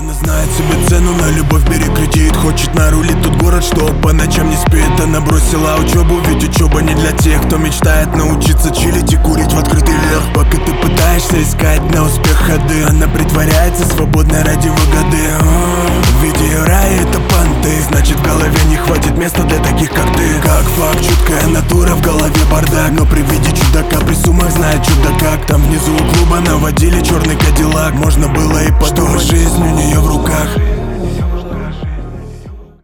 Она знает себе цену, на любовь берет кредит. Хочет нарулить тот город, что по ночам не спит. Она бросила учебу, ведь учеба не для тех, кто мечтает научиться чилить и курить в открытый верх. Пока ты пытаешься искать на успех ходы, она притворяется свободной ради выгоды. Ведь ее рай — это понты, значит в голове не хватит места для таких, как ты. Как факт, чуткая натура, в голове бардак. Но при виде чудака при суммах знает чудо как. Там внизу у клуба наводили черный кадиллак. Можно было и подумать, что жизнь у нее в руках.